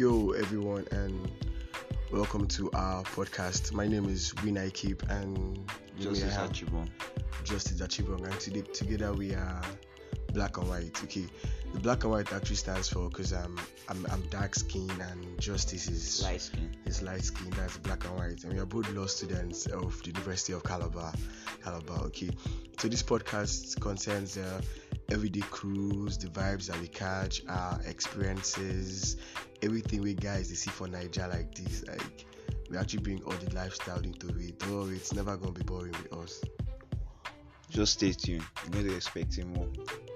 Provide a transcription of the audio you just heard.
Yo, everyone, and welcome to our podcast. My name is Winai Keep, and Justice Achibong. Justice Achibong, and together we are Black and White. Okay, the Black and White actually stands for because I'm dark skin and Justice is Light skin. Is light skin. That's Black and White, and we are both law students of the University of Calabar. Okay, so this podcast concerns everyday cruise, the vibes that we catch, our experiences, everything we guys they see for Nigeria like this. Like we actually bring all the lifestyle into it. Don't worry, it's never gonna be boring with us. Just stay tuned. You're going to expect more.